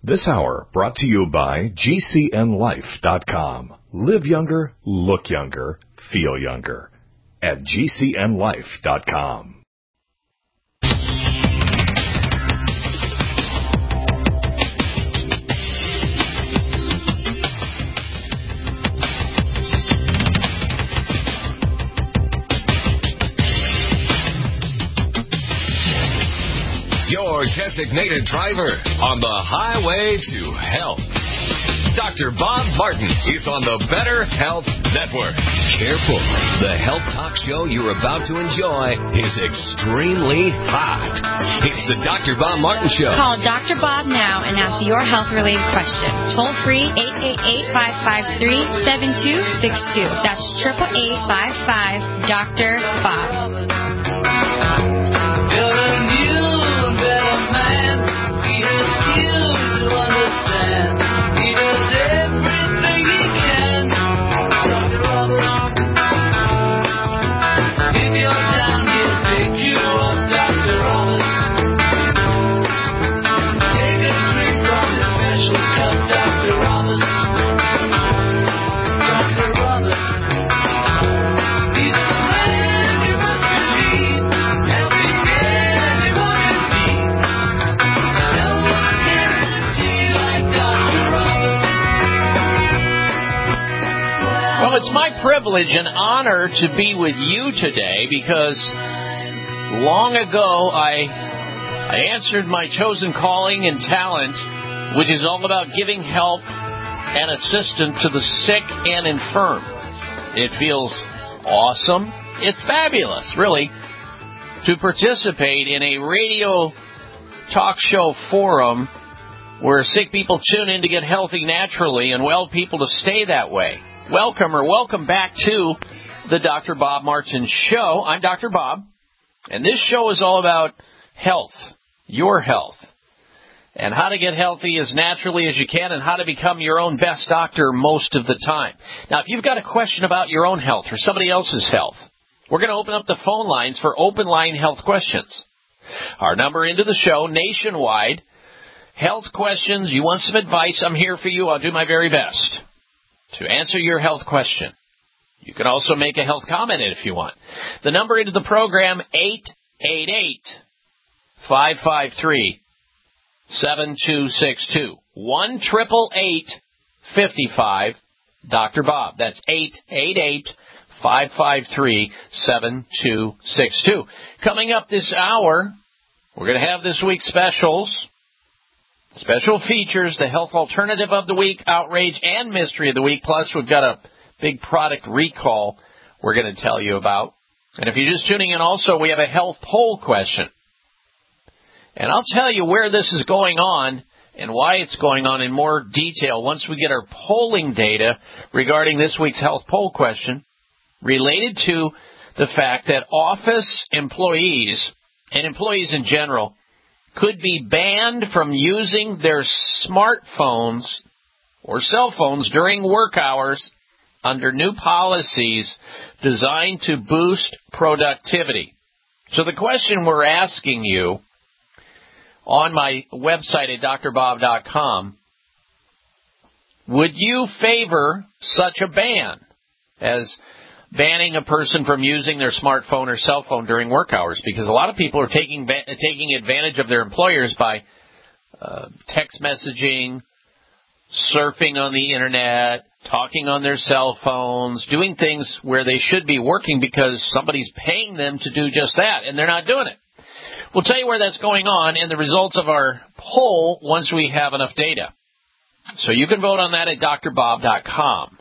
This hour brought to you by GCNLife.com. Live younger, look younger, feel younger at GCNLife.com. Your designated driver on the highway to health. Dr. Bob Martin is on the Better Health Network. Careful. The health talk show you're about to enjoy is extremely hot. It's the Dr. Bob Martin Show. Call Dr. Bob now and ask your health-related question. Toll free, 888-553-7262. That's 888-55-Dr. Bob. Well, it's my privilege and honor to be with you today because long ago I answered my chosen calling and talent, which is all about giving help and assistance to the sick and infirm. It feels awesome. It's fabulous, really, to participate in a radio talk show forum where sick people tune in to get healthy naturally and well people to stay that way. Welcome back to the Dr. Bob Martin Show. I'm Dr. Bob, and this show is all about health, your health, and how to get healthy as naturally as you can and how to become your own best doctor most of the time. Now, if you've got a question about your own health or somebody else's health, we're going to open up the phone lines for open line health questions. Our number into the show nationwide, health questions, you want some advice, I'm here for you. I'll do my very best to answer your health question. You can also make a health comment if you want. The number into the program, 888-553-7262. 1-888-55 Dr. Bob. That's 888-553-7262. Coming up this hour, we're going to have this week's specials. Special features, the health alternative of the week, outrage, and mystery of the week. Plus, we've got a big product recall we're going to tell you about. And if you're just tuning in also, we have a health poll question. And I'll tell you where this is going on and why it's going on in more detail once we get our polling data regarding this week's health poll question related to the fact that office employees and employees in general could be banned from using their smartphones or cell phones during work hours under new policies designed to boost productivity. So the question we're asking you on my website at drbob.com, would you favor such a ban as banning a person from using their smartphone or cell phone during work hours? Because a lot of people are taking advantage of their employers by text messaging, surfing on the Internet, talking on their cell phones, doing things where they should be working because somebody's paying them to do just that, and they're not doing it. We'll tell you where that's going on and the results of our poll once we have enough data. So you can vote on that at drbob.com.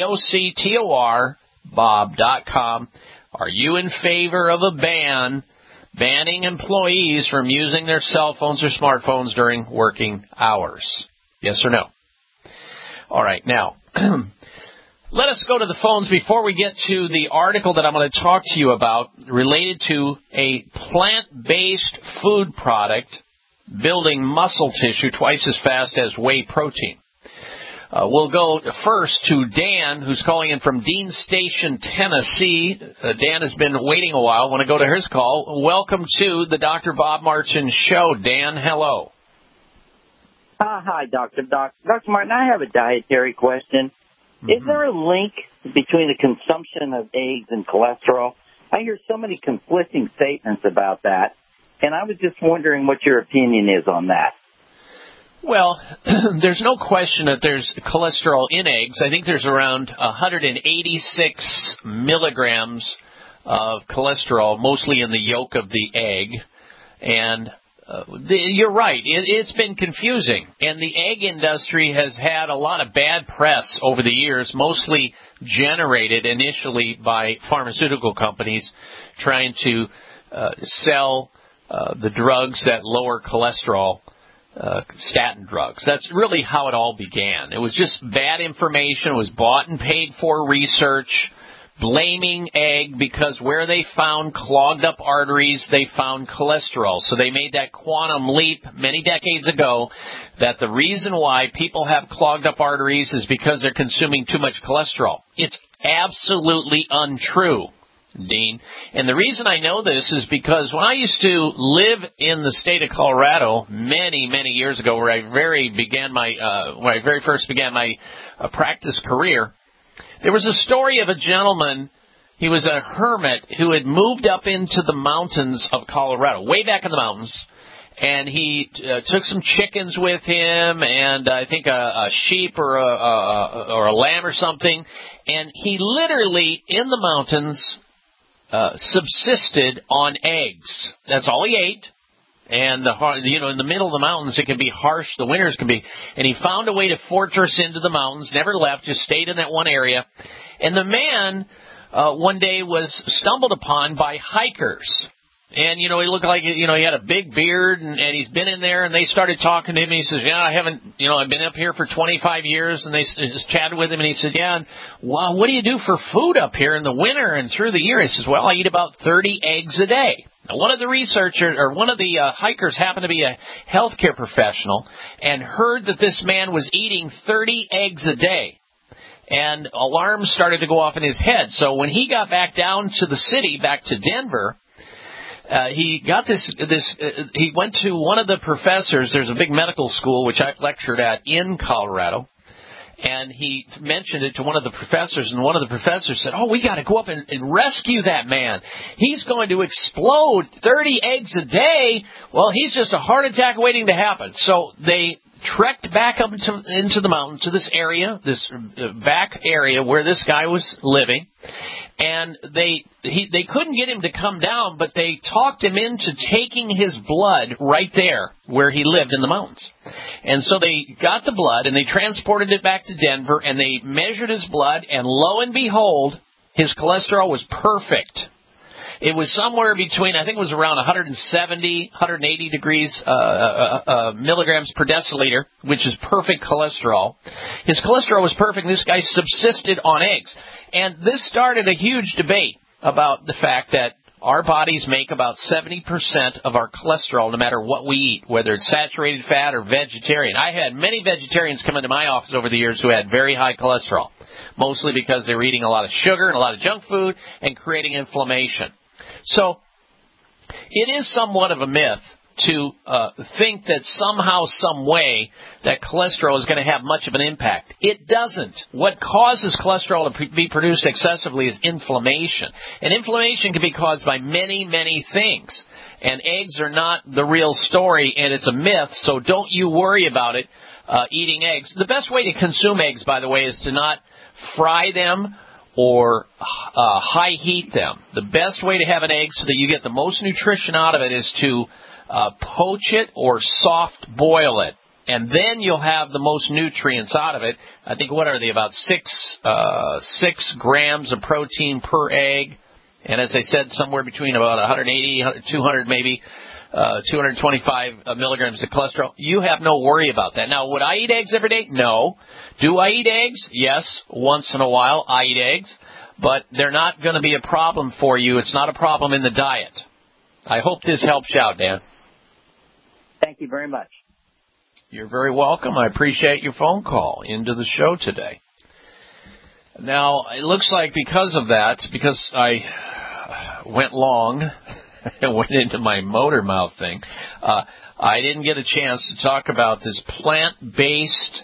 DOCTOR Bob.com. Are you in favor of a banning employees from using their cell phones or smartphones during working hours? Yes or no? All right, now, let us go to the phones before we get to the article that I'm going to talk to you about related to a plant-based food product building muscle tissue twice as fast as whey protein. We'll go first to Dan, who's calling in from Dean Station, Tennessee. Dan has been waiting a while. I want to go to his call. Welcome to the Dr. Bob Martin Show. Dan, hello. Hi, Dr. Dr. Martin, I have a dietary question. Mm-hmm. Is there a link between the consumption of eggs and cholesterol? I hear so many conflicting statements about that, and I was just wondering what your opinion is on that. Well, there's no question that there's cholesterol in eggs. I think there's around 186 milligrams of cholesterol, mostly in the yolk of the egg. And you're right. It's been confusing. And the egg industry has had a lot of bad press over the years, mostly generated initially by pharmaceutical companies trying to sell the drugs that lower cholesterol, statin drugs. That's really how it all began. It was just bad information. It was bought and paid for research, blaming egg because where they found clogged up arteries, they found cholesterol. So they made that quantum leap many decades ago that the reason why people have clogged up arteries is because they're consuming too much cholesterol. It's absolutely untrue, Dean. And the reason I know this is because when I used to live in the state of Colorado many, many years ago, where I very first began my practice career, there was a story of a gentleman. He was a hermit who had moved up into the mountains of Colorado, way back in the mountains, and he took some chickens with him and I think a sheep or a lamb or something, and he literally in the mountains subsisted on eggs. That's all he ate. And in the middle of the mountains, it can be harsh. The winters can be. And he found a way to fortress into the mountains, never left, just stayed in that one area. And the man one day was stumbled upon by hikers. And, he looked like, he had a big beard and he's been in there and they started talking to him. And he says, I've been up here for 25 years. And they just chatted with him and he said, well, what do you do for food up here in the winter and through the year? He says, well, I eat about 30 eggs a day. Now, one of the hikers happened to be a healthcare professional and heard that this man was eating 30 eggs a day. And alarms started to go off in his head. So when he got back down to the city, back to Denver, he got he went to one of the professors. There's a big medical school, which I've lectured at in Colorado. And he mentioned it to one of the professors, and one of the professors said, we got to go up and rescue that man. He's going to explode 30 eggs a day. Well, he's just a heart attack waiting to happen. So they trekked back up into the mountain to this area, this back area where this guy was living. And they couldn't get him to come down, but they talked him into taking his blood right there where he lived in the mountains. And so they got the blood and they transported it back to Denver and they measured his blood, and lo and behold, his cholesterol was perfect. It was somewhere between, I think it was around 170, 180 degrees milligrams per deciliter, which is perfect cholesterol. His cholesterol was perfect, and this guy subsisted on eggs. And this started a huge debate about the fact that our bodies make about 70% of our cholesterol no matter what we eat, whether it's saturated fat or vegetarian. I had many vegetarians come into my office over the years who had very high cholesterol, mostly because they were eating a lot of sugar and a lot of junk food and creating inflammation. So it is somewhat of a myth to think that somehow, some way, that cholesterol is going to have much of an impact. It doesn't. What causes cholesterol to be produced excessively is inflammation. And inflammation can be caused by many, many things. And eggs are not the real story, and it's a myth, so don't you worry about it, eating eggs. The best way to consume eggs, by the way, is to not fry them or high heat them. The best way to have an egg so that you get the most nutrition out of it is to poach it or soft boil it, and then you'll have the most nutrients out of it. I think, what are they, about 6 grams of protein per egg, and as I said, somewhere between about 180, 200 maybe, 225 milligrams of cholesterol. You have no worry about that. Now, would I eat eggs every day? No. Do I eat eggs? Yes, once in a while I eat eggs, but they're not going to be a problem for you. It's not a problem in the diet. I hope this helps you out, Dan. Thank you very much. You're very welcome. I appreciate your phone call into the show today. Now, it looks like because of that, because I went long, went into my motor mouth thing. I didn't get a chance to talk about this plant-based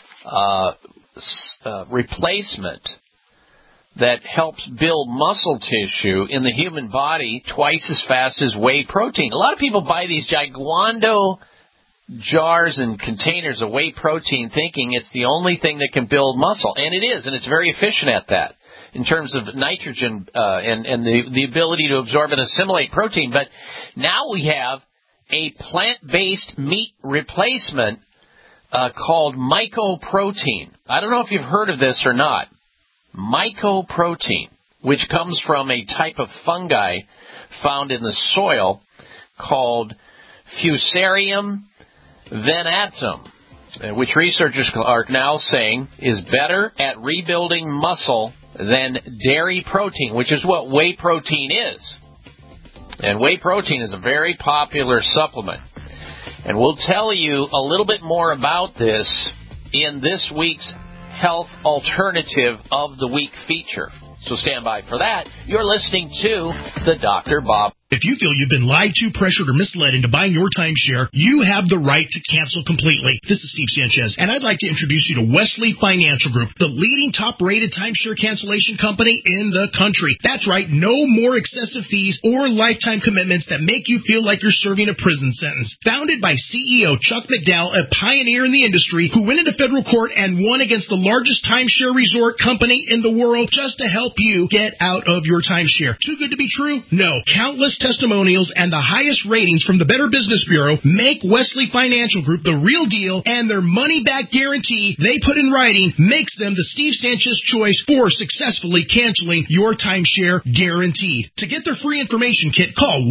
replacement that helps build muscle tissue in the human body twice as fast as whey protein. A lot of people buy these giguando jars and containers of whey protein thinking it's the only thing that can build muscle, and it is, and it's very efficient at that in terms of nitrogen and the ability to absorb and assimilate protein. But now we have a plant-based meat replacement called mycoprotein. I don't know if you've heard of this or not. Mycoprotein, which comes from a type of fungi found in the soil called Fusarium venatum, which researchers are now saying is better at rebuilding muscle than dairy protein, which is what whey protein is. And whey protein is a very popular supplement. And we'll tell you a little bit more about this in this week's Health Alternative of the Week feature. So stand by for that. You're listening to the Dr. Bob. If you feel you've been lied to, pressured, or misled into buying your timeshare, you have the right to cancel completely. This is Steve Sanchez, and I'd like to introduce you to Wesley Financial Group, the leading top-rated timeshare cancellation company in the country. That's right, no more excessive fees or lifetime commitments that make you feel like you're serving a prison sentence. Founded by CEO Chuck McDowell, a pioneer in the industry who went into federal court and won against the largest timeshare resort company in the world just to help you get out of your timeshare. Too good to be true? No. Countless testimonials and the highest ratings from the Better Business Bureau make Wesley Financial Group the real deal, and their money-back guarantee they put in writing makes them the Steve Sanchez choice for successfully canceling your timeshare guaranteed. To get their free information kit, call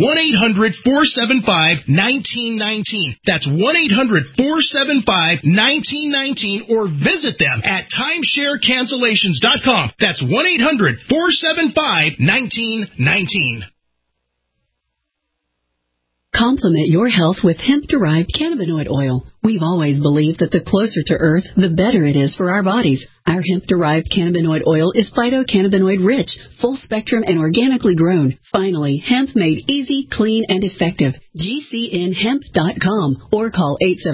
1-800-475-1919. That's 1-800-475-1919, or visit them at timesharecancellations.com. That's 1-800-475-1919. Complement your health with hemp-derived cannabinoid oil. We've always believed that the closer to Earth, the better it is for our bodies. Our hemp-derived cannabinoid oil is phytocannabinoid-rich, full-spectrum, and organically grown. Finally, hemp made easy, clean, and effective. GCNhemp.com or call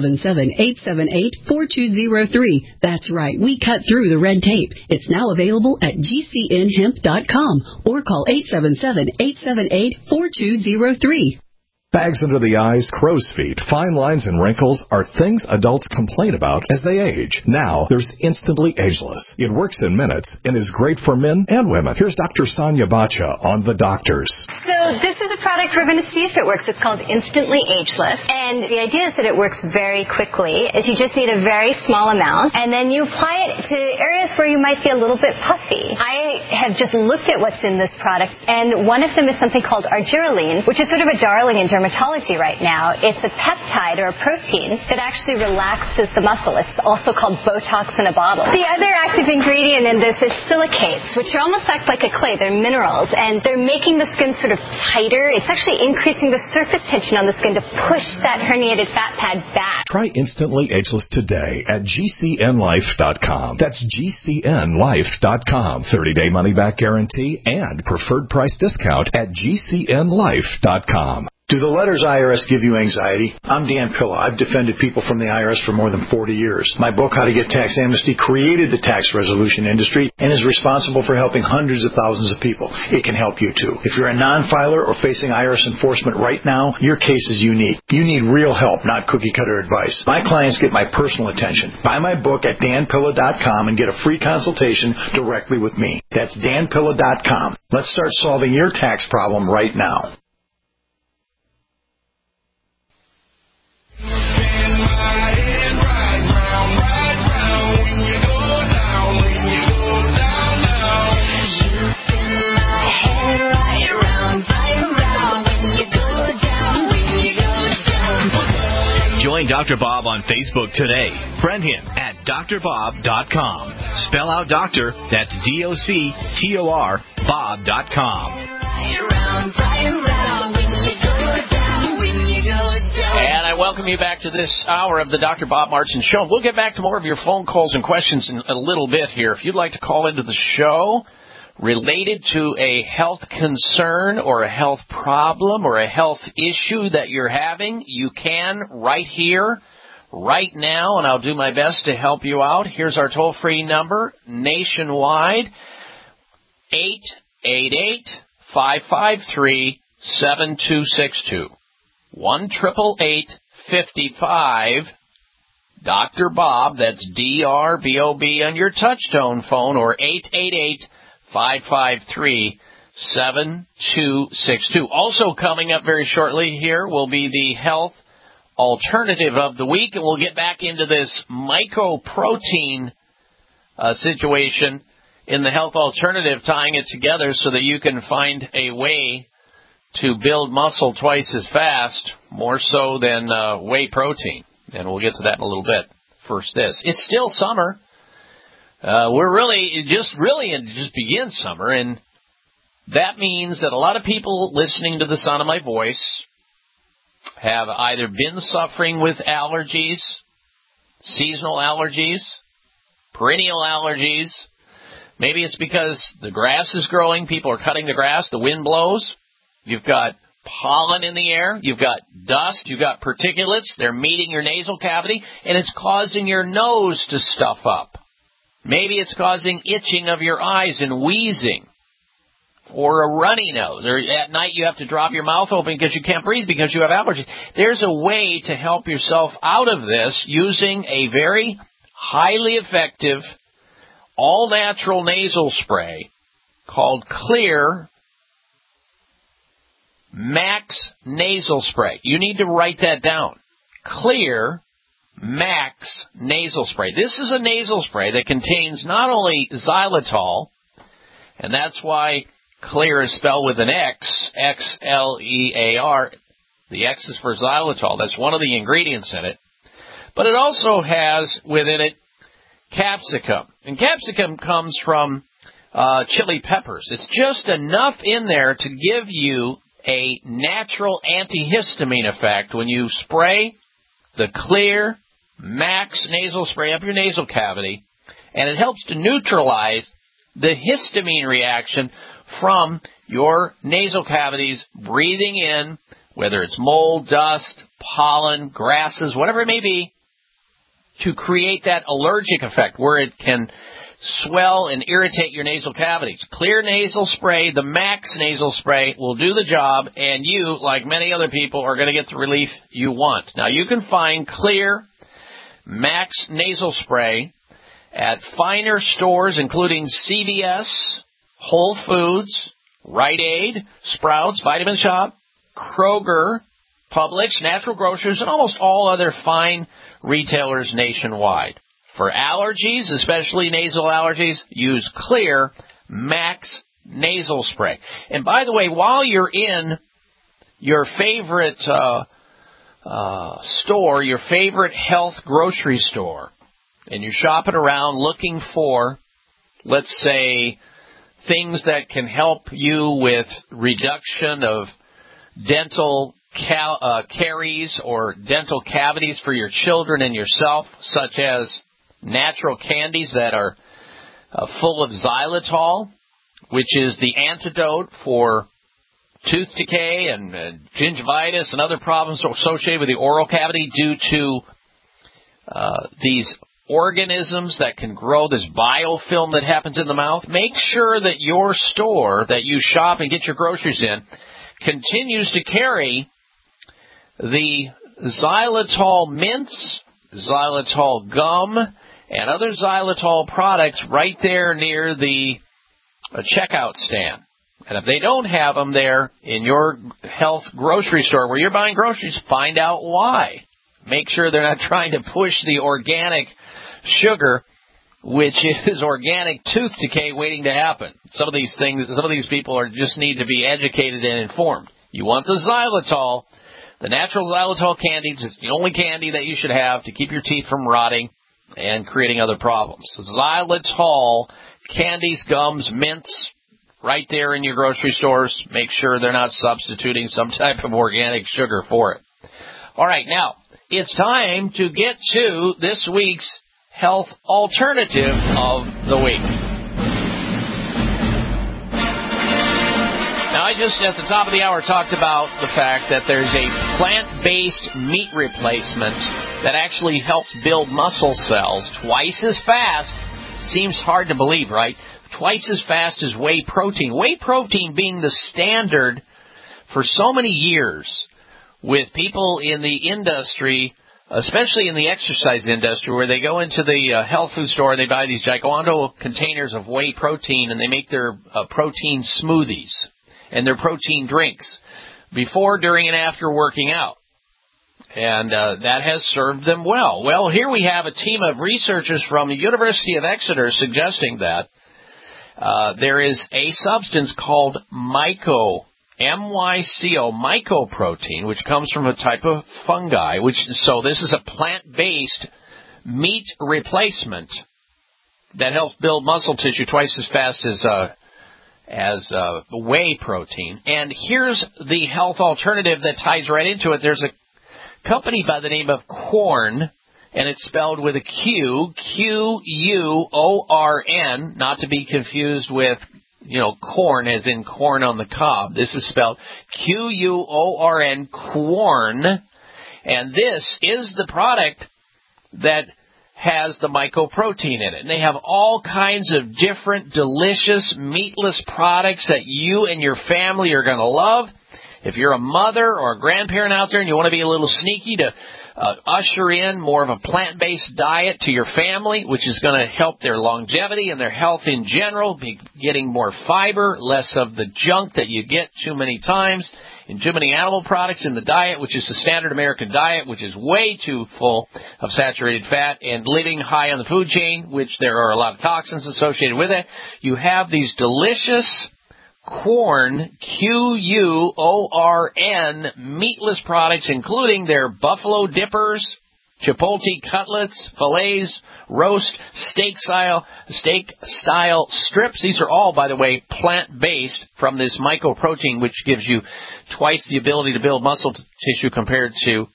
877-878-4203. That's right, we cut through the red tape. It's now available at GCNhemp.com or call 877-878-4203. Bags under the eyes, crow's feet, fine lines, and wrinkles are things adults complain about as they age. Now, there's Instantly Ageless. It works in minutes and is great for men and women. Here's Dr. Sonia Bacha on The Doctors. So this is a product we're going to see if it works. It's called Instantly Ageless. And the idea is that it works very quickly. Is you just need a very small amount, and then you apply it to areas where you might be a little bit puffy. I have just looked at what's in this product, and one of them is something called argireline, which is sort of a darling in dermatology right now. It's a peptide or a protein that actually relaxes the muscle. It's also called Botox in a bottle. The other active ingredient in this is silicates, which almost act like a clay. They're minerals, and they're making the skin sort of tighter. It's actually increasing the surface tension on the skin to push that herniated fat pad back. Try Instantly Ageless today at GCNlife.com. That's GCNlife.com. 30-day money-back guarantee and preferred price discount at GCNlife.com. Do the letters IRS give you anxiety? I'm Dan Pilla. I've defended people from the IRS for more than 40 years. My book, How to Get Tax Amnesty, created the tax resolution industry and is responsible for helping hundreds of thousands of people. It can help you, too. If you're a non-filer or facing IRS enforcement right now, your case is unique. You need real help, not cookie-cutter advice. My clients get my personal attention. Buy my book at danpilla.com and get a free consultation directly with me. That's danpilla.com. Let's start solving your tax problem right now. Join Dr. Bob on Facebook today. Friend him at drbob.com. Spell out doctor, that's DOCTOR, Bob.com. And I welcome you back to this hour of the Dr. Bob Martin Show. We'll get back to more of your phone calls and questions in a little bit here. If you'd like to call into the show, related to a health concern or a health problem or a health issue that you're having, you can right here, right now, and I'll do my best to help you out. Here's our toll-free number nationwide, 888-553-7262. 1-888-55 Dr. Bob, that's D-R-B-O-B on your touch-tone phone, or 888-553-7262. Also coming up very shortly here will be the health alternative of the week, and we'll get back into this mycoprotein situation in the health alternative, tying it together so that you can find a way to build muscle twice as fast, more so than whey protein. And we'll get to that in a little bit. First this. It's still summer. It just begins summer, and that means that a lot of people listening to the sound of my voice have either been suffering with allergies, seasonal allergies, perennial allergies. Maybe it's because the grass is growing, people are cutting the grass, the wind blows. You've got pollen in the air, you've got dust, you've got particulates, they're meeting your nasal cavity, and it's causing your nose to stuff up. Maybe it's causing itching of your eyes and wheezing, or a runny nose, or at night you have to drop your mouth open because you can't breathe because you have allergies. There's a way to help yourself out of this using a very highly effective, all-natural nasal spray called Xlear Max Nasal Spray. You need to write that down. Xlear Max Nasal Spray. This is a nasal spray that contains not only xylitol, and that's why Xlear is spelled with an X, X-L-E-A-R. The X is for xylitol. That's one of the ingredients in it. But it also has within it capsicum. And capsicum comes from chili peppers. It's just enough in there to give you a natural antihistamine effect when you spray the Xlear Max nasal spray up your nasal cavity, and it helps to neutralize the histamine reaction from your nasal cavities breathing in, whether it's mold, dust, pollen, grasses, whatever it may be, to create that allergic effect where it can swell and irritate your nasal cavities. Xlear nasal spray, the Max nasal spray, will do the job, and you, like many other people, are going to get the relief you want. Now, you can find Xlear Max nasal spray at finer stores, including CVS, Whole Foods, Rite Aid, Sprouts, Vitamin Shop, Kroger, Publix, Natural Grocers, and almost all other fine retailers nationwide. For allergies, especially nasal allergies, use Xlear Max nasal spray. And by the way, while you're in your favorite store, your favorite health grocery store, and you're shopping around looking for, let's say, things that can help you with reduction of dental caries or dental cavities for your children and yourself, such as natural candies that are full of xylitol, which is the antidote for tooth decay and gingivitis and other problems associated with the oral cavity due to these organisms that can grow this biofilm that happens in the mouth. Make sure that your store that you shop and get your groceries in continues to carry the xylitol mints, xylitol gum, and other xylitol products right there near the checkout stand. And if they don't have them there in your health grocery store where you're buying groceries, find out why. Make sure they're not trying to push the organic sugar, which is organic tooth decay waiting to happen. Some of these people just need to be educated and informed. You want the xylitol, the natural xylitol candies. It's the only candy that you should have to keep your teeth from rotting and creating other problems. Xylitol candies, gums, mints, right there in your grocery stores. Make sure they're not substituting some type of organic sugar for it. All right, now, it's time to get to this week's health alternative of the week. I just, at the top of the hour, talked about the fact that there's a plant-based meat replacement that actually helps build muscle cells twice as fast. Seems hard to believe, right? Twice as fast as whey protein. Whey protein being the standard for so many years with people in the industry, especially in the exercise industry, where they go into the health food store and they buy these gigantic containers of whey protein and they make their protein smoothies and their protein drinks before, during, and after working out. And that has served them well. Well, here we have a team of researchers from the University of Exeter suggesting that there is a substance called myco, M-Y-C-O, mycoprotein, which comes from a type of fungi. So this is a plant-based meat replacement that helps build muscle tissue twice as fast as whey protein. And here's the health alternative that ties right into it. There's a company by the name of Quorn, and it's spelled with a Q, Q-U-O-R-N, not to be confused with, corn as in corn on the cob. This is spelled Q-U-O-R-N, Quorn, and this is the product that has the mycoprotein in it. And they have all kinds of different delicious meatless products that you and your family are going to love. If you're a mother or a grandparent out there and you want to be a little sneaky to usher in more of a plant-based diet to your family, which is going to help their longevity and their health in general, be getting more fiber, less of the junk that you get too many times in too many animal products in the diet, which is the standard American diet, which is way too full of saturated fat and living high on the food chain, which there are a lot of toxins associated with it. You have these delicious Quorn, Q-U-O-R-N, meatless products, including their buffalo dippers, chipotle cutlets, fillets, roast, steak-style strips. These are all, by the way, plant-based from this mycoprotein, which gives you twice the ability to build muscle tissue compared to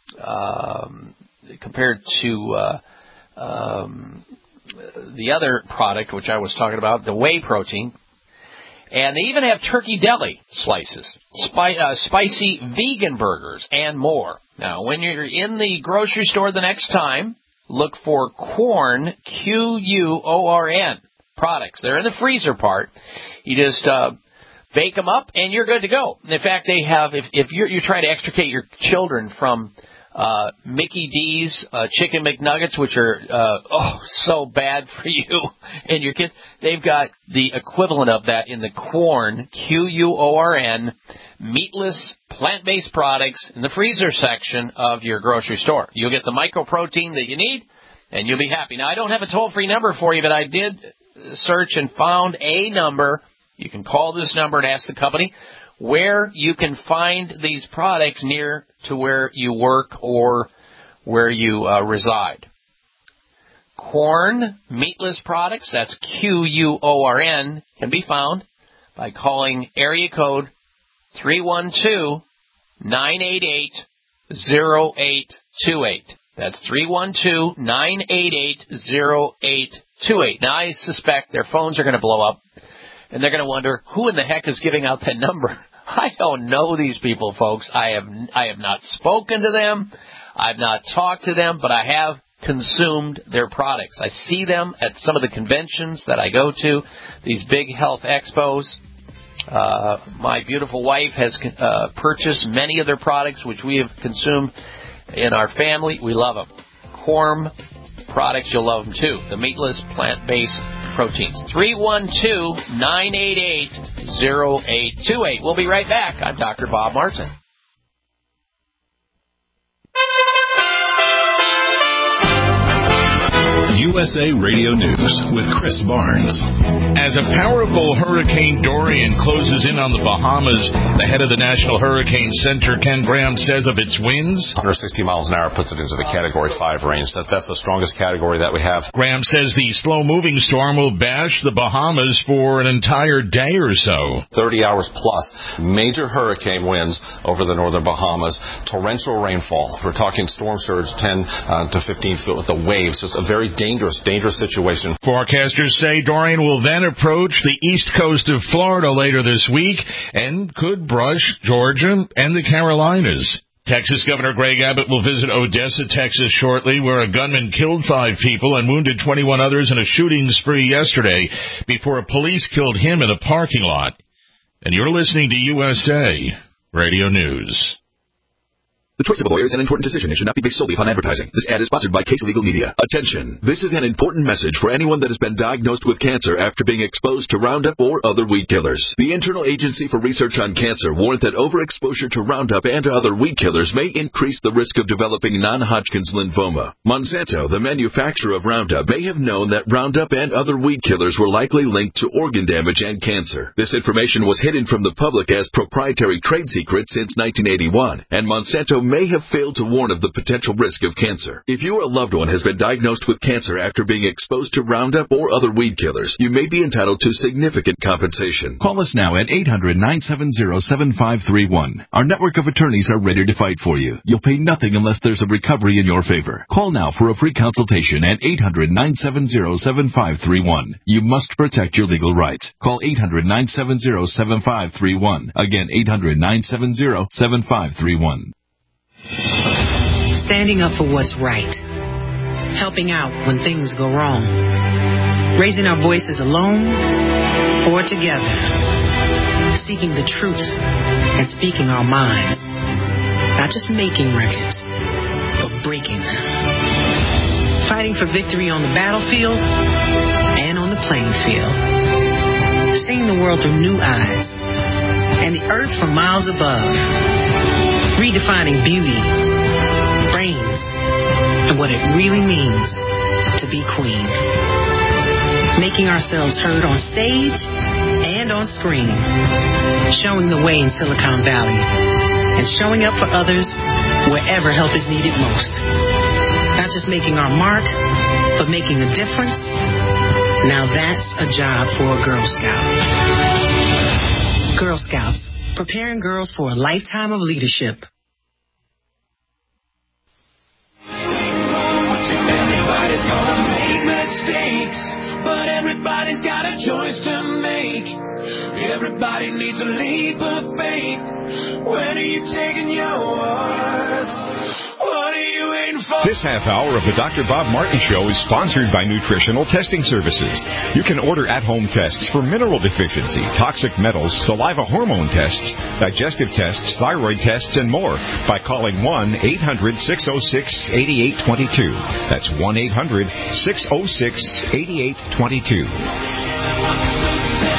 the other product, which I was talking about, the whey protein. And they even have turkey deli slices, spicy vegan burgers, and more. Now, when you're in the grocery store the next time, look for Quorn, Q-U-O-R-N, products. They're in the freezer part. You just bake them up, and you're good to go. In fact, they have, if you're trying to extricate your children from Mickey D's Chicken McNuggets, which are so bad for you and your kids, they've got the equivalent of that in the Quorn, Q-U-O-R-N, meatless, plant-based products in the freezer section of your grocery store. You'll get the mycoprotein that you need, and you'll be happy. Now, I don't have a toll-free number for you, but I did search and found a number. You can call this number and ask the company where you can find these products near to where you work or where you reside. Quorn meatless products, that's Q-U-O-R-N, can be found by calling area code 312-988-0828. That's 312-988-0828. Now, I suspect their phones are going to blow up, and they're going to wonder, who in the heck is giving out that number? I don't know these people, folks. I have not spoken to them. I've not talked to them, but I have consumed their products. I see them at some of the conventions that I go to, these big health expos. My beautiful wife has purchased many of their products, which we have consumed in our family. We love them. Quorn products, you'll love them too. The meatless, plant-based proteins. 312-988-0828. We'll be right back. I'm Dr. Bob Martin. USA Radio News with Chris Barnes. As a powerful Hurricane Dorian closes in on the Bahamas, the head of the National Hurricane Center, Ken Graham, says of its winds, 160 miles an hour puts it into the Category 5 range. That's the strongest category that we have. Graham says the slow-moving storm will bash the Bahamas for an entire day or so. 30 hours plus. Major hurricane winds over the northern Bahamas. Torrential rainfall. We're talking storm surge 10 to 15 feet with the waves. Just a very dangerous dangerous situation. Forecasters say Dorian will then approach the east coast of Florida later this week and could brush Georgia and the Carolinas. Texas Governor Greg Abbott will visit Odessa, Texas shortly, where a gunman killed 5 people and wounded 21 others in a shooting spree yesterday before police killed him in a parking lot. And you're listening to USA Radio News. The choice of a lawyer is an important decision and should not be based solely upon advertising. This ad is sponsored by Case Legal Media. Attention! This is an important message for anyone that has been diagnosed with cancer after being exposed to Roundup or other weed killers. The Internal Agency for Research on Cancer warned that overexposure to Roundup and other weed killers may increase the risk of developing non-Hodgkin's lymphoma. Monsanto, the manufacturer of Roundup, may have known that Roundup and other weed killers were likely linked to organ damage and cancer. This information was hidden from the public as proprietary trade secret since 1981, and Monsanto may have failed to warn of the potential risk of cancer. If you or a loved one has been diagnosed with cancer after being exposed to Roundup or other weed killers, you may be entitled to significant compensation. Call us now at 800-970-7531. Our network of attorneys are ready to fight for you. You'll pay nothing unless there's a recovery in your favor. Call now for a free consultation at 800-970-7531. You must protect your legal rights. Call 800-970-7531. Again, 800-970-7531. Standing up for what's right. Helping out when things go wrong. Raising our voices alone or together. Seeking the truth and speaking our minds. Not just making records, but breaking them. Fighting for victory on the battlefield and on the playing field. Seeing the world through new eyes and the earth from miles above. Redefining beauty, brains, and what it really means to be queen. Making ourselves heard on stage and on screen. Showing the way in Silicon Valley. And showing up for others wherever help is needed most. Not just making our mark, but making a difference. Now that's a job for a Girl Scout. Girl Scouts. Preparing girls for a lifetime of leadership. Everybody's gonna make mistakes, but everybody's got a choice to make. Everybody needs a leap of faith. When are you taking yours? What are you waiting for? This half hour of the Dr. Bob Martin Show is sponsored by Nutritional Testing Services. You can order at-home tests for mineral deficiency, toxic metals, saliva hormone tests, digestive tests, thyroid tests, and more by calling 1-800-606-8822. That's 1-800-606-8822.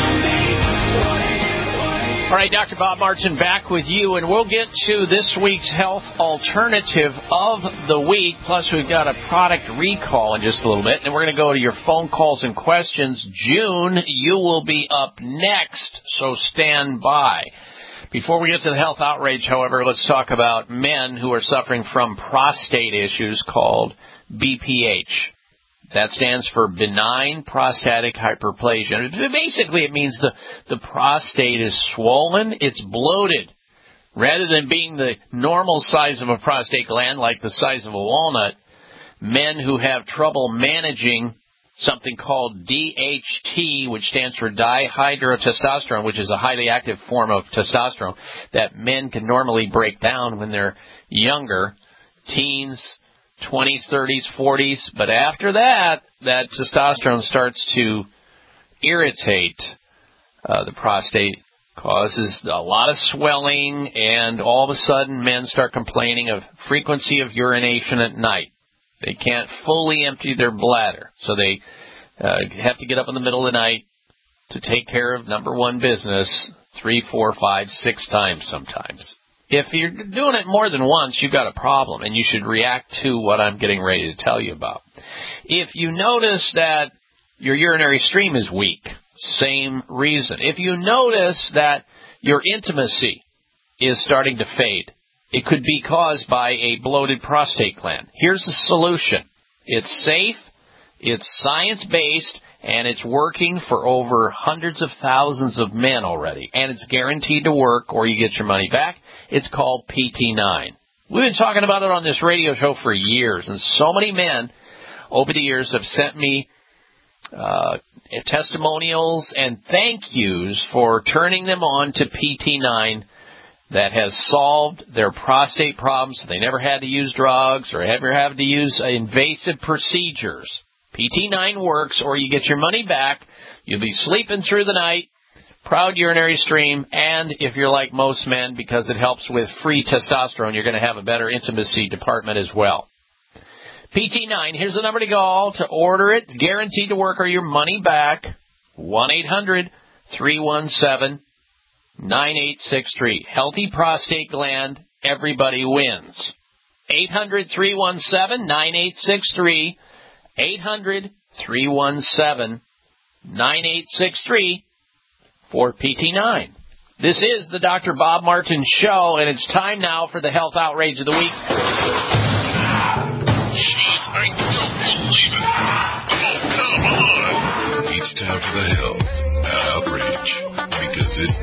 All right, Dr. Bob Martin back with you, and we'll get to this week's health alternative of the week. Plus, we've got a product recall in just a little bit, and we're going to go to your phone calls and questions. June, you will be up next, so stand by. Before we get to the health outrage, however, let's talk about men who are suffering from prostate issues called BPH. That stands for benign prostatic hyperplasia. Basically, it means the prostate is swollen, it's bloated. Rather than being the normal size of a prostate gland, like the size of a walnut, men who have trouble managing something called DHT, which stands for dihydrotestosterone, which is a highly active form of testosterone that men can normally break down when they're younger, teens, 20s, 30s, 40s, but after that testosterone starts to irritate the prostate, causes a lot of swelling, and all of a sudden men start complaining of frequency of urination at night. They can't fully empty their bladder, so they have to get up in the middle of the night to take care of number one business 3, 4, 5, 6 times sometimes. If you're doing it more than once, you've got a problem, and you should react to what I'm getting ready to tell you about. If you notice that your urinary stream is weak, same reason. If you notice that your intimacy is starting to fade, it could be caused by a bloated prostate gland. Here's the solution. It's safe, it's science-based, and it's working for over hundreds of thousands of men already, and it's guaranteed to work or you get your money back. It's called PT9. We've been talking about it on this radio show for years, and so many men over the years have sent me testimonials and thank yous for turning them on to PT9 that has solved their prostate problems. They never had to use drugs or ever had to use invasive procedures. PT9 works, or you get your money back. You'll be sleeping through the night, proud urinary stream, and if you're like most men, because it helps with free testosterone, you're going to have a better intimacy department as well. PT9, here's the number to call to order it. Guaranteed to work or your money back. 1-800-317-9863. Healthy prostate gland, everybody wins. 800-317-9863. 800-317-9863 for PT9. This is the Dr. Bob Martin Show, and it's time now for the Health Outrage of the Week. I don't believe it. Oh, come on. It's time for the Health Outrage, because it's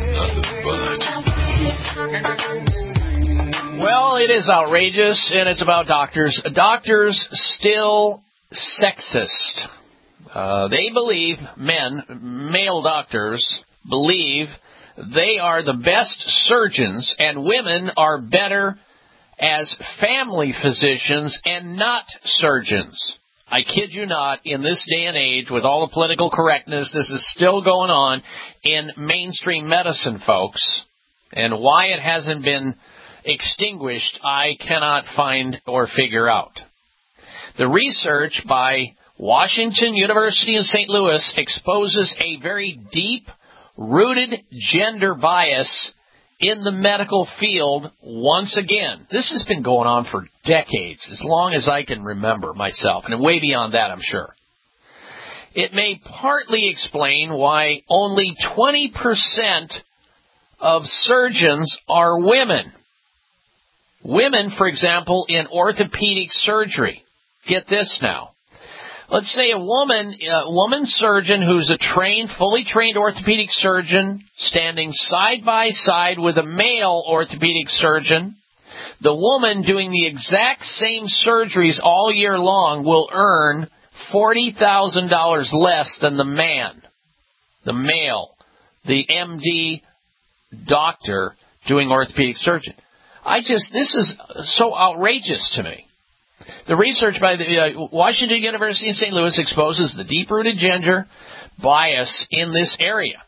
nothing but... Well, it is outrageous, and it's about doctors. Doctors still sexist. They believe, male doctors, believe they are the best surgeons, and women are better as family physicians and not surgeons. I kid you not, in this day and age, with all the political correctness, this is still going on in mainstream medicine, folks. And why it hasn't been extinguished, I cannot find or figure out. The research by Washington University in St. Louis exposes a very deep-rooted gender bias in the medical field once again. This has been going on for decades, as long as I can remember myself, and way beyond that, I'm sure. It may partly explain why only 20% of surgeons are women. Women, for example, in orthopedic surgery. Get this now. Let's say a woman surgeon who's a fully trained orthopedic surgeon standing side by side with a male orthopedic surgeon. The woman doing the exact same surgeries all year long will earn $40,000 less than the man, the male, the MD doctor doing orthopedic surgery. This is so outrageous to me. The research by the Washington University in St. Louis exposes the deep-rooted gender bias in this area.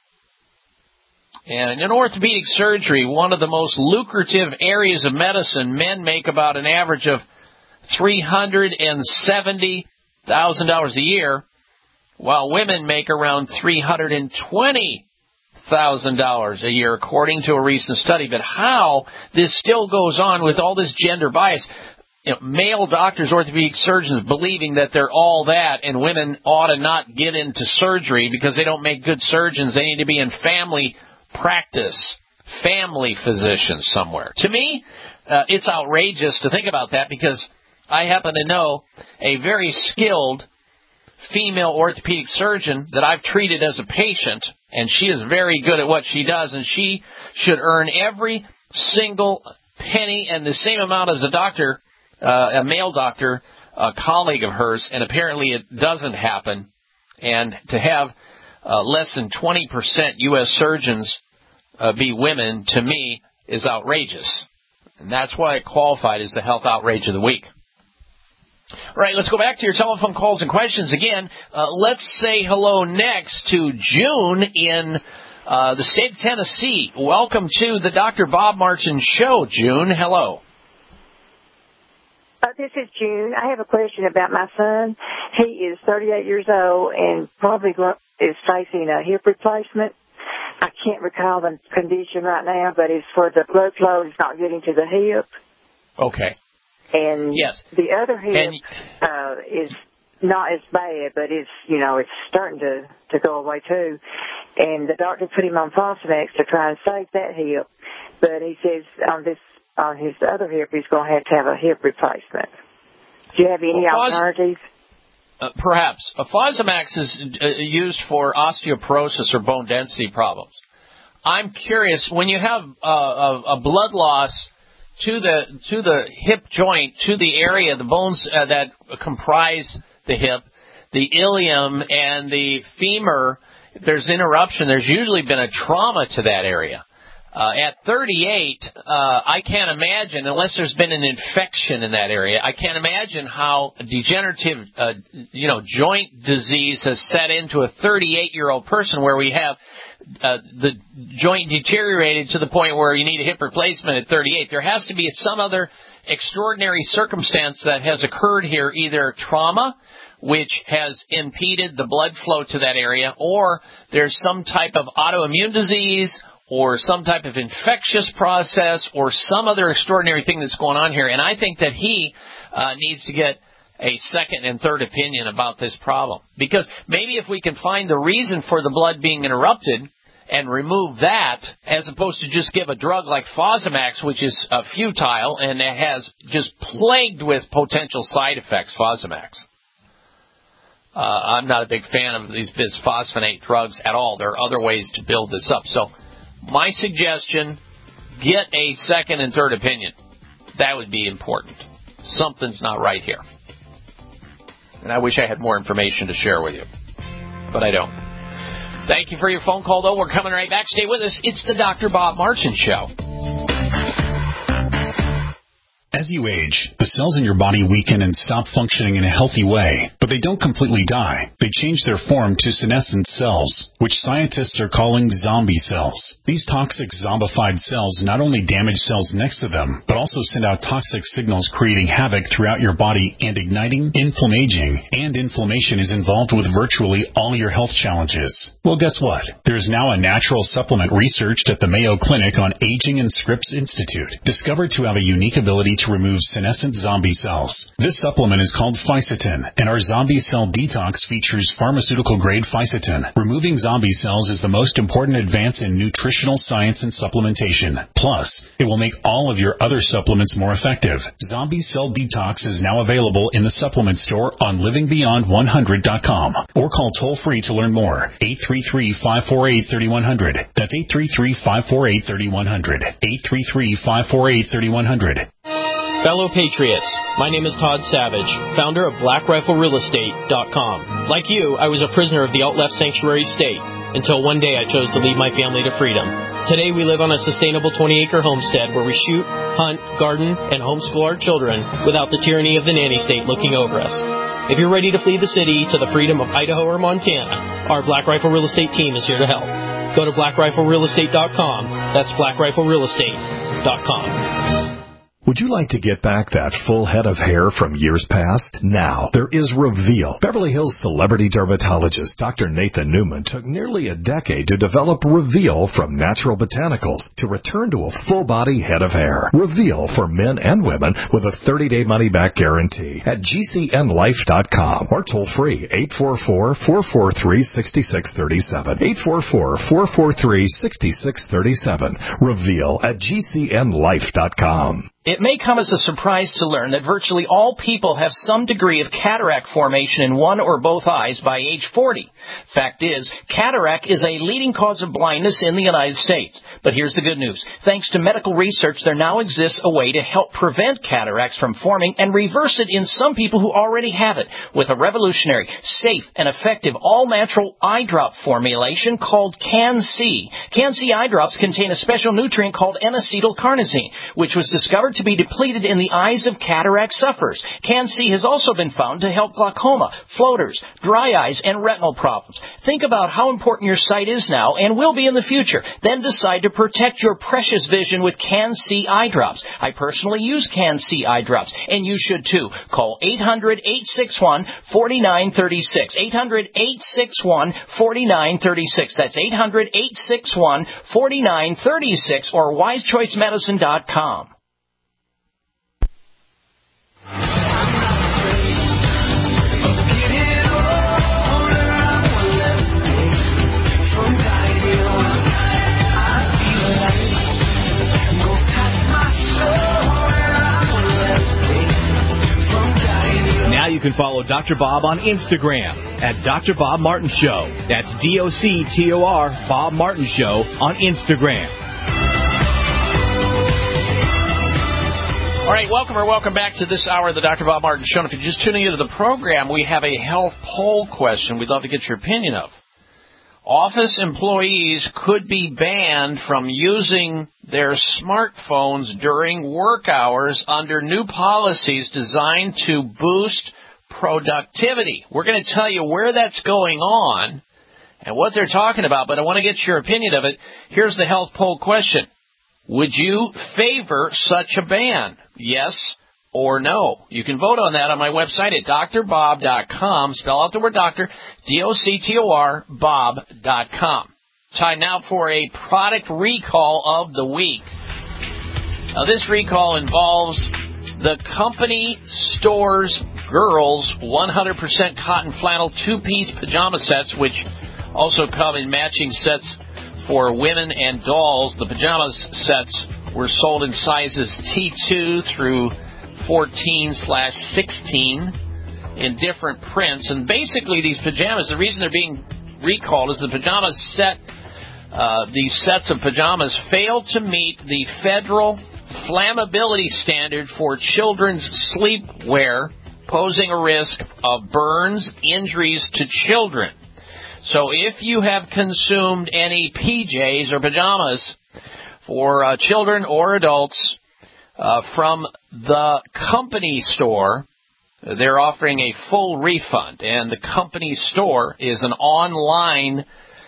And in orthopedic surgery, one of the most lucrative areas of medicine, men make about an average of $370,000 a year, while women make around $320,000 a year, according to a recent study. But how this still goes on with all this gender bias? Male doctors, orthopedic surgeons, believing that they're all that, and women ought to not get into surgery because they don't make good surgeons. They need to be in family practice, family physicians somewhere. To me, it's outrageous to think about that, because I happen to know a very skilled female orthopedic surgeon that I've treated as a patient, and she is very good at what she does, and she should earn every single penny and the same amount as a doctor, a male doctor, a colleague of hers, and apparently it doesn't happen. And to have less than 20% U.S. surgeons be women, to me, is outrageous. And that's why it qualified as the Health Outrage of the Week. All right, let's go back to your telephone calls and questions again. Let's say hello next to June in the state of Tennessee. Welcome to the Dr. Bob Martin Show, June. Hello. This is June. I have a question about my son. He is 38 years old and probably is facing a hip replacement. I can't recall the condition right now, but it's for the blood flow is not getting to the hip. Okay. And yes, the other hip is not as bad, but it's starting to go away too. And the doctor put him on Fosamax to try and save that hip, but he says on his other hip he's going to have a hip replacement. Do you have any alternatives? Perhaps. Fosamax is used for osteoporosis or bone density problems. I'm curious, when you have a blood loss to the hip joint, to the area, the bones that comprise the hip, the ilium and the femur, there's interruption. There's usually been a trauma to that area. At 38, I can't imagine, unless there's been an infection in that area, I can't imagine how degenerative, joint disease has set into a 38-year-old person where we have the joint deteriorated to the point where you need a hip replacement at 38. There has to be some other extraordinary circumstance that has occurred here, either trauma, which has impeded the blood flow to that area, or there's some type of autoimmune disease, or some type of infectious process, or some other extraordinary thing that's going on here. And I think that he needs to get a second and third opinion about this problem. Because maybe if we can find the reason for the blood being interrupted and remove that, as opposed to just give a drug like Fosamax, which is futile and it has just plagued with potential side effects, Fosamax. I'm not a big fan of these bisphosphonate drugs at all. There are other ways to build this up. So my suggestion, get a second and third opinion. That would be important. Something's not right here. And I wish I had more information to share with you. But I don't. Thank you for your phone call, though. We're coming right back. Stay with us. It's the Dr. Bob Martin Show. As you age, the cells in your body weaken and stop functioning in a healthy way, but they don't completely die. They change their form to senescent cells, which scientists are calling zombie cells. These toxic zombified cells not only damage cells next to them, but also send out toxic signals creating havoc throughout your body and igniting inflammation. And inflammation is involved with virtually all your health challenges. Well, guess what? There's now a natural supplement researched at the Mayo Clinic on Aging and Scripps Institute, discovered to have a unique ability to remove senescent zombie cells. This supplement is called Fisetin, and our Zombie Cell Detox features pharmaceutical-grade Fisetin. Removing zombie cells is the most important advance in nutritional science and supplementation. Plus, it will make all of your other supplements more effective. Zombie Cell Detox is now available in the supplement store on livingbeyond100.com, or call toll-free to learn more. 833-548-3100. That's 833-548-3100. 833-548-3100. Fellow Patriots, my name is Todd Savage, founder of BlackRifleRealEstate.com. Like you, I was a prisoner of the out-left sanctuary state until one day I chose to lead my family to freedom. Today we live on a sustainable 20-acre homestead where we shoot, hunt, garden, and homeschool our children without the tyranny of the nanny state looking over us. If you're ready to flee the city to the freedom of Idaho or Montana, our Black Rifle Real Estate team is here to help. Go to BlackRifleRealEstate.com. That's BlackRifleRealEstate.com. Would you like to get back that full head of hair from years past? Now, there is Reveal. Beverly Hills celebrity dermatologist Dr. Nathan Newman took nearly a decade to develop Reveal from natural botanicals to return to a full-body head of hair. Reveal for men and women with a 30-day money-back guarantee at GCNlife.com or toll-free 844-443-6637. 844-443-6637. Reveal at GCNlife.com. It may come as a surprise to learn that virtually all people have some degree of cataract formation in one or both eyes by age 40. Fact is, cataract is a leading cause of blindness in the United States. But here's the good news. Thanks to medical research, there now exists a way to help prevent cataracts from forming and reverse it in some people who already have it with a revolutionary, safe, and effective all-natural eye drop formulation called Can-C. Can-C eye drops contain a special nutrient called N-acetylcarnosine, which was discovered to be depleted in the eyes of cataract sufferers. Can-C has also been found to help glaucoma, floaters, dry eyes, and retinal problems. Think about how important your sight is now and will be in the future. Then decide to protect your precious vision with Can-C eye drops. I personally use Can-C eye drops, and you should too. Call 800-861-4936. 800-861-4936. That's 800-861-4936 or wisechoicemedicine.com. Now you can follow Dr. Bob on Instagram at Dr. Bob Martin Show. That's DOCTOR Bob Martin Show on Instagram. All right, welcome back to this hour of the Dr. Bob Martin Show. And if you're just tuning into the program, we have a health poll question we'd love to get your opinion of. Office employees could be banned from using their smartphones during work hours under new policies designed to boost productivity. We're going to tell you where that's going on and what they're talking about, but I want to get your opinion of it. Here's the health poll question. Would you favor such a ban? Yes or no? You can vote on that on my website at drbob.com. Spell out the word doctor, D-O-C-T-O-R, bob.com. Time now for a product recall of the week. Now, this recall involves the company store's girls' 100% cotton flannel two-piece pajama sets, which also come in matching sets for women and dolls. The pajama sets were sold in sizes T2 through 14/16 in different prints. And basically these pajamas, the reason they're being recalled is the pajama set, these sets of pajamas fail to meet the federal flammability standard for children's sleepwear, posing a risk of burns, injuries to children. So if you have consumed any PJs or pajamas for children or adults from the company store, they're offering a full refund. And the company store is an online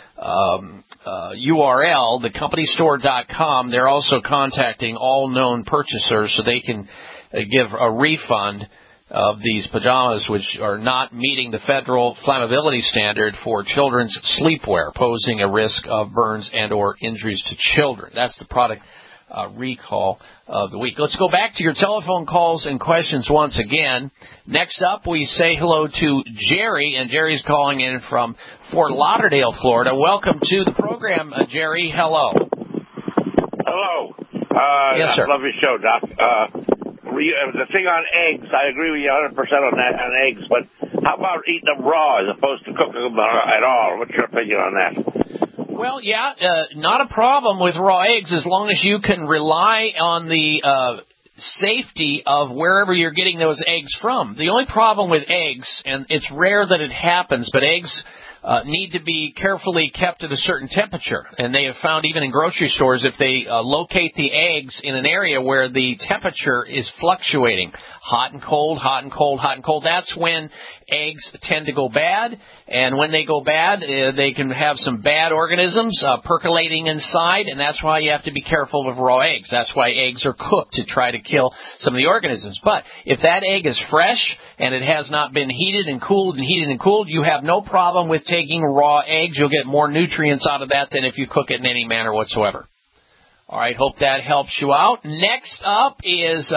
URL, thecompany.store.com. They're also contacting all known purchasers so they can give a refund of these pajamas, which are not meeting the federal flammability standard for children's sleepwear, posing a risk of burns and or injuries to children. That's the product recall of the week. Let's go back to your telephone calls and questions once again. Next up, we say hello to Jerry, and Jerry's calling in from Fort Lauderdale, Florida. Welcome to the program, Jerry. Hello. Hello. Yes, sir. I love your show, Doc. The thing on eggs, I agree with you 100% on that, on eggs, but how about eating them raw as opposed to cooking them at all? What's your opinion on that? Well, yeah, not a problem with raw eggs as long as you can rely on the safety of wherever you're getting those eggs from. The only problem with eggs, and it's rare that it happens, but eggs need to be carefully kept at a certain temperature. And they have found even in grocery stores, if they locate the eggs in an area where the temperature is fluctuating, hot and cold, hot and cold, hot and cold, that's when eggs tend to go bad. And when they go bad, they can have some bad organisms percolating inside, and that's why you have to be careful with raw eggs. That's why eggs are cooked, to try to kill some of the organisms. But if that egg is fresh and it has not been heated and cooled and heated and cooled, you have no problem with taking raw eggs. You'll get more nutrients out of that than if you cook it in any manner whatsoever. All right, hope that helps you out. Next up is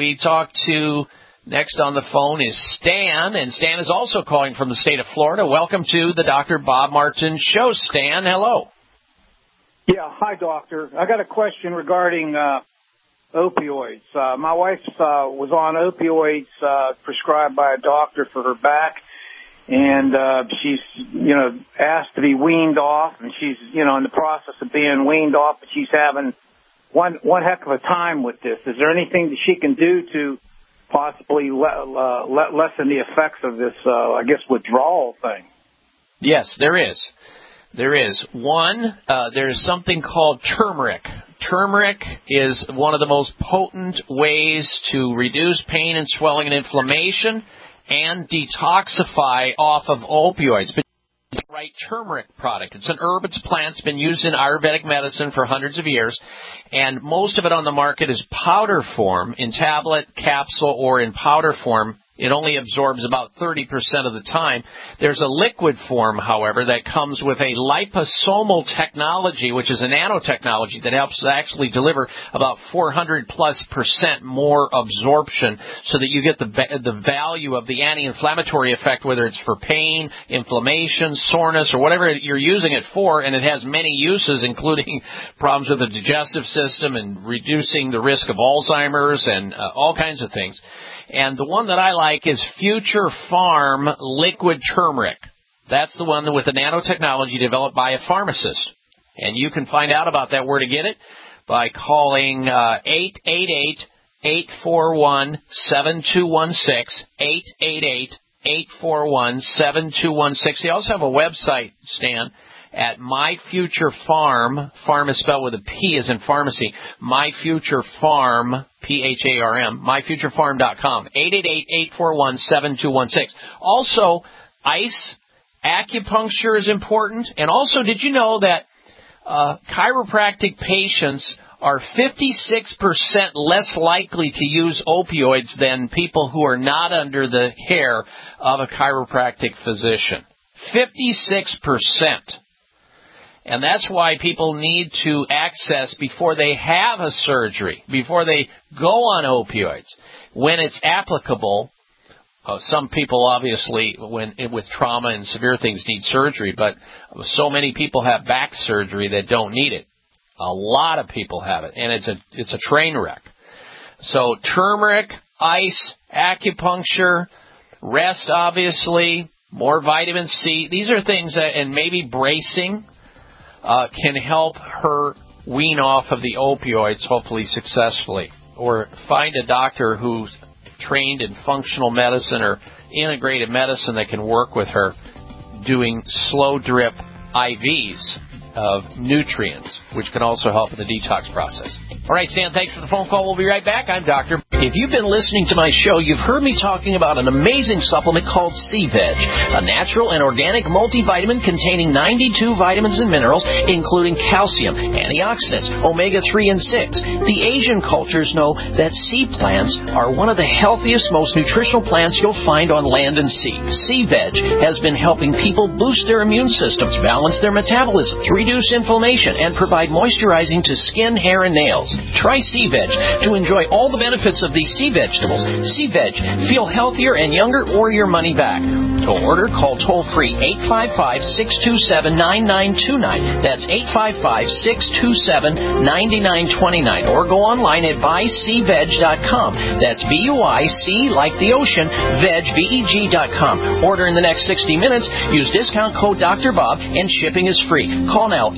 next on the phone is Stan, and Stan is also calling from the state of Florida. Welcome to the Dr. Bob Martin Show, Stan. Hello. Yeah, hi, doctor. I got a question regarding opioids. My wife was on opioids prescribed by a doctor for her back, and she's, asked to be weaned off, and she's, in the process of being weaned off, but she's having one heck of a time with this. Is there anything that she can do to possibly lessen the effects of this, withdrawal thing? Yes, there is. There is. One, there's something called turmeric. Turmeric is one of the most potent ways to reduce pain and swelling and inflammation and detoxify off of opioids. But it's the right turmeric product. It's an herb, it's a plant, it's been used in Ayurvedic medicine for hundreds of years, and most of it on the market is powder form, in tablet, capsule, or in powder form. It only absorbs about 30% of the time. There's a liquid form, however, that comes with a liposomal technology, which is a nanotechnology that helps actually deliver about 400+% more absorption so that you get the value of the anti-inflammatory effect, whether it's for pain, inflammation, soreness, or whatever you're using it for, and it has many uses, including problems with the digestive system and reducing the risk of Alzheimer's and all kinds of things. And the one that I like is Future Farm Liquid Turmeric. That's the one with the nanotechnology developed by a pharmacist. And you can find out about that, where to get it, by calling 888-841-7216, 888-841-7216. They also have a website, Stan, at My Future Farm. Farm is spelled with a P as in pharmacy. My Future Farm, P-H-A-R-M, myfuturefarm.com, 888-841-7216. Also, ice acupuncture is important. And also, did you know that chiropractic patients are 56% less likely to use opioids than people who are not under the care of a chiropractic physician? 56%. And that's why people need to access before they have a surgery, before they go on opioids, when it's applicable. Some people obviously, with trauma and severe things, need surgery, but so many people have back surgery that don't need it. A lot of people have it, and it's a train wreck. So turmeric, ice, acupuncture, rest, obviously, more vitamin C. These are things that, and maybe bracing, can help her wean off of the opioids, hopefully successfully. Or find a doctor who's trained in functional medicine or integrated medicine that can work with her doing slow drip IVs of nutrients, which can also help in the detox process. All right, Stan, thanks for the phone call. We'll be right back. I'm Dr. If you've been listening to my show, you've heard me talking about an amazing supplement called C-Veg, a natural and organic multivitamin containing 92 vitamins and minerals, including calcium, antioxidants, omega-3 and 6. The Asian cultures know that sea plants are one of the healthiest, most nutritional plants you'll find on land and sea. C-Veg has been helping people boost their immune systems, balance their metabolism, reduce inflammation, and provide moisturizing to skin, hair, and nails. Try C-Veg to enjoy all the benefits of these sea vegetables. C-Veg. Feel healthier and younger or your money back. To order, call toll-free 855-627-9929. That's 855-627-9929. Or go online at buycveg.com. That's B-U-I-C like the ocean, veg, V-E-G.com. Order in the next 60 minutes. Use discount code Dr. Bob and shipping is free. Call now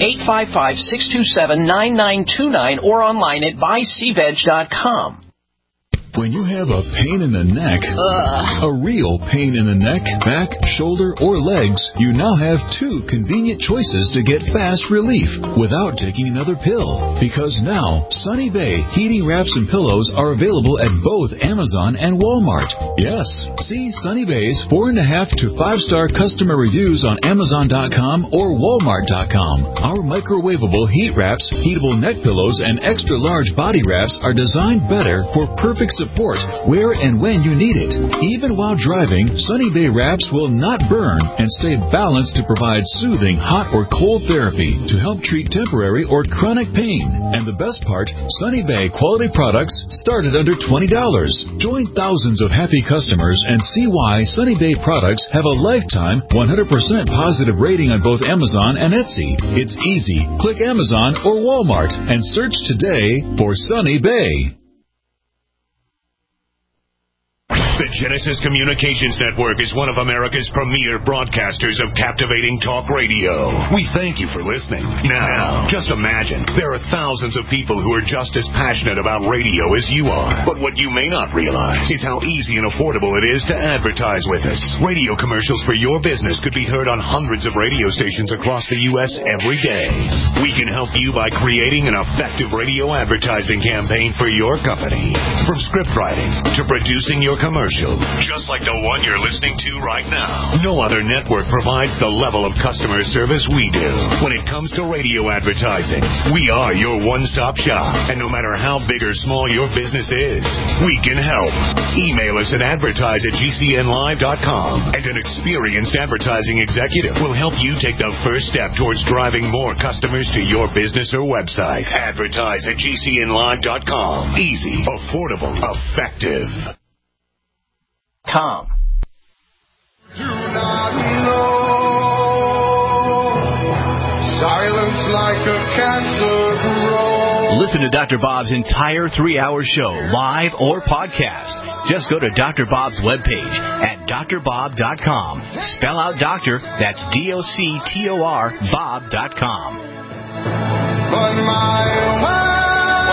855-627-9929 or online at buycveg.com. When you have a pain in the neck, a real pain in the neck, back, shoulder, or legs, you now have two convenient choices to get fast relief without taking another pill. Because now, Sunny Bay heating wraps and pillows are available at both Amazon and Walmart. Yes, see Sunny Bay's 4.5 to 5-star customer reviews on Amazon.com or Walmart.com. Our microwavable heat wraps, heatable neck pillows, and extra large body wraps are designed better for perfect support where and when you need it. Even while driving, Sunny Bay wraps will not burn and stay balanced to provide soothing hot or cold therapy to help treat temporary or chronic pain. And the best part, Sunny Bay quality products start at under $20. Join thousands of happy customers and see why Sunny Bay products have a lifetime 100% positive rating on both Amazon and Etsy. It's easy. Click Amazon or Walmart and search today for Sunny Bay. The Genesis Communications Network is one of America's premier broadcasters of captivating talk radio. We thank you for listening. Now, just imagine, there are thousands of people who are just as passionate about radio as you are. But what you may not realize is how easy and affordable it is to advertise with us. Radio commercials for your business could be heard on hundreds of radio stations across the U.S. every day. We can help you by creating an effective radio advertising campaign for your company. From script writing to producing your commercial, just like the one you're listening to right now. No other network provides the level of customer service we do. When it comes to radio advertising, we are your one-stop shop. And no matter how big or small your business is, we can help. Email us at advertise@gcnlive.com, and an experienced advertising executive will help you take the first step towards driving more customers to your business or website. Advertise@gcnlive.com. Easy, affordable, effective. Com. Do not know. Silence like a cancer grows. Listen to Dr. Bob's entire 3-hour show, live or podcast. Just go to Dr. Bob's webpage at drbob.com. Spell out doctor, that's DOCTOR, Bob.com. But my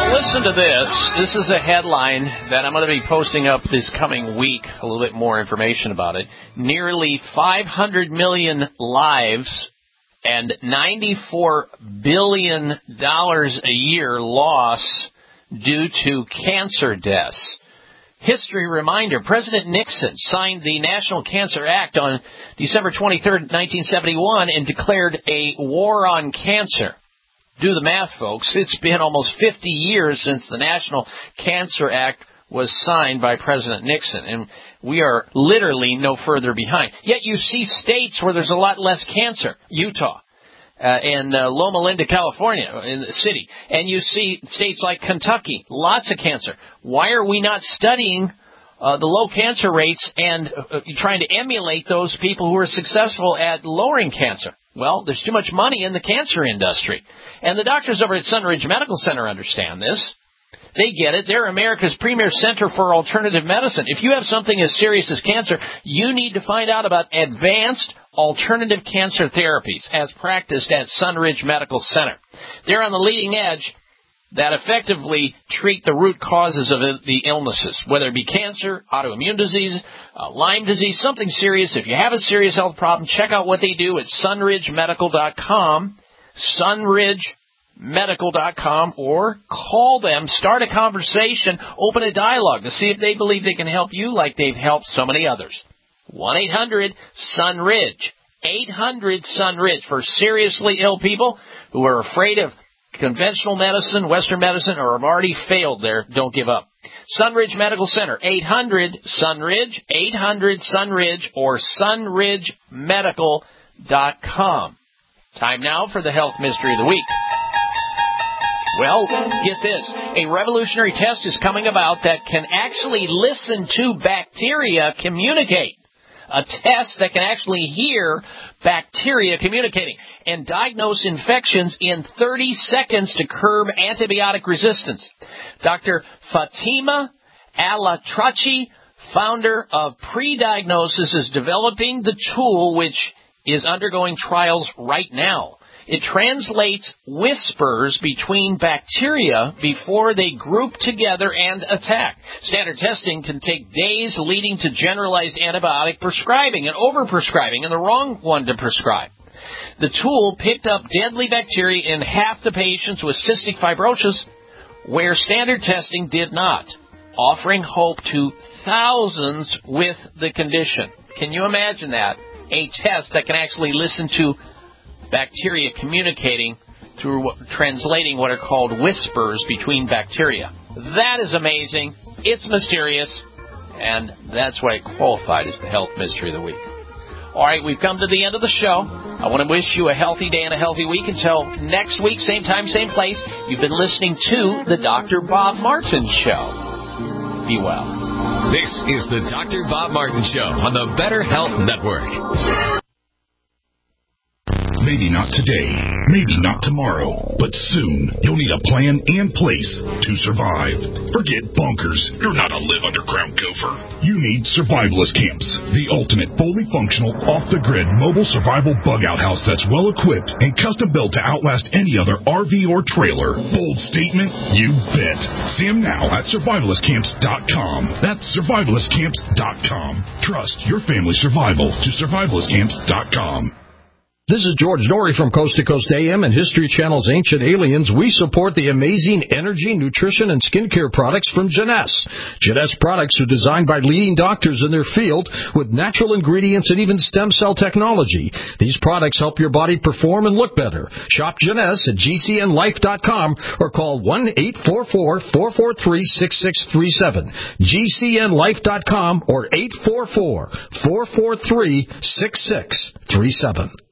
Well, listen to this. This is a headline that I'm going to be posting up this coming week, a little bit more information about it. Nearly 500 million lives and $94 billion a year loss due to cancer deaths. History reminder, President Nixon signed the National Cancer Act on December 23, 1971, and declared a war on cancer. Do the math, folks. It's been almost 50 years since the National Cancer Act was signed by President Nixon, and we are literally no further behind. Yet you see states where there's a lot less cancer, Utah, and Loma Linda, California, in the city. And you see states like Kentucky, lots of cancer. Why are we not studying the low cancer rates and trying to emulate those people who are successful at lowering cancer? Well, there's too much money in the cancer industry. And the doctors over at Sunridge Medical Center understand this. They get it. They're America's premier center for alternative medicine. If you have something as serious as cancer, you need to find out about advanced alternative cancer therapies as practiced at Sunridge Medical Center. They're on the leading edge that effectively treat the root causes of the illnesses, whether it be cancer, autoimmune disease, Lyme disease, something serious. If you have a serious health problem, check out what they do at sunridgemedical.com, sunridgemedical.com, or call them, start a conversation, open a dialogue to see if they believe they can help you like they've helped so many others. 1-800-SUNRIDGE, 800-SUNRIDGE for seriously ill people who are afraid of conventional medicine, Western medicine, or have already failed there. Don't give up. Sunridge Medical Center, 800-SUNRIDGE, 800-SUNRIDGE, or sunridgemedical.com. Time now for the Health Mystery of the Week. Well, get this. A revolutionary test is coming about that can actually listen to bacteria communicate. A test that can actually hear bacteria communicating and diagnose infections in 30 seconds to curb antibiotic resistance. Dr. Fatima Alatrachi, founder of Prediagnosis, is developing the tool which is undergoing trials right now. It translates whispers between bacteria before they group together and attack. Standard testing can take days, leading to generalized antibiotic prescribing and overprescribing and the wrong one to prescribe. The tool picked up deadly bacteria in half the patients with cystic fibrosis, where standard testing did not, offering hope to thousands with the condition. Can you imagine that? A test that can actually listen to bacteria communicating through translating what are called whispers between bacteria. That is amazing. It's mysterious. And that's why it qualified as the Health Mystery of the Week. All right, we've come to the end of the show. I want to wish you a healthy day and a healthy week. Until next week, same time, same place. You've been listening to the Dr. Bob Martin Show. Be well. This is the Dr. Bob Martin Show on the Better Health Network. Maybe not today, maybe not tomorrow, but soon you'll need a plan and place to survive. Forget bunkers. You're not a live underground gopher. You need Survivalist Camps, the ultimate fully functional, off-the-grid mobile survival bug-out house that's well-equipped and custom-built to outlast any other RV or trailer. Bold statement? You bet. See them now at survivalistcamps.com. That's survivalistcamps.com. Trust your family's survival to survivalistcamps.com. This is George Norrie from Coast to Coast AM and History Channel's Ancient Aliens. We support the amazing energy, nutrition, and skincare products from Jeunesse. Jeunesse products are designed by leading doctors in their field with natural ingredients and even stem cell technology. These products help your body perform and look better. Shop Jeunesse at gcnlife.com or call 1-844-443-6637. gcnlife.com or 844-443-6637.